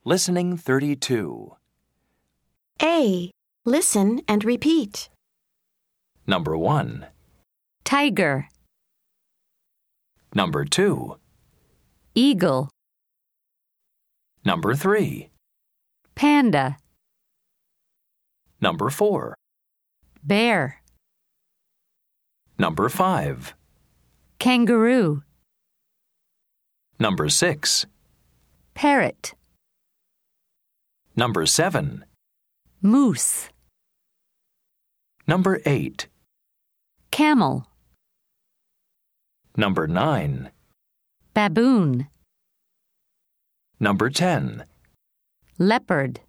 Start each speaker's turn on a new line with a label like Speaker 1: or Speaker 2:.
Speaker 1: Listening 32.
Speaker 2: A. Listen and repeat.
Speaker 1: Number 1.
Speaker 3: Tiger,
Speaker 1: Number 2.
Speaker 3: eagle,
Speaker 1: Number 3.
Speaker 3: panda,
Speaker 1: Number 4.
Speaker 3: bear,
Speaker 1: Number 5.
Speaker 3: kangaroo,
Speaker 1: Number 6.
Speaker 3: parrot,
Speaker 1: Number 7.
Speaker 3: moose,
Speaker 1: Number 8.
Speaker 3: camel,
Speaker 1: Number 9.
Speaker 3: baboon,
Speaker 1: Number 10.
Speaker 3: leopard.